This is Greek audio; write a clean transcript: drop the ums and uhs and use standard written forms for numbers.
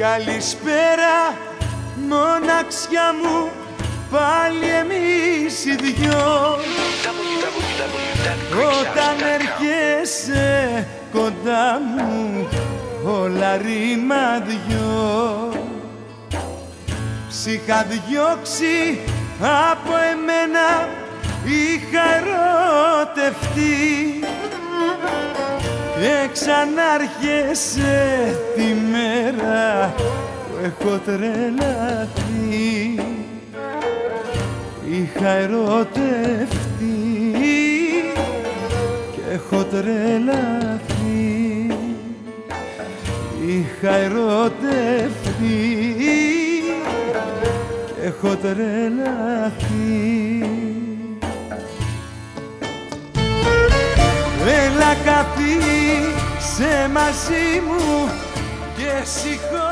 Καλησπέρα μοναξιά μου, πάλι εμείς οι δυο. Όταν έρχεσαι κοντά μου όλα ρήμα δυο. Σ' είχα διώξει από εμένα, είχα ερωτευτεί και ξανάρχεσαι τη μέρα που έχω τρελαθεί. Είχα ερωτευτεί και έχω τρελαθεί. Είχα ερωτευτεί και έχω τρελαθεί. Έλα καθίσαι μαζί μου και σηκώ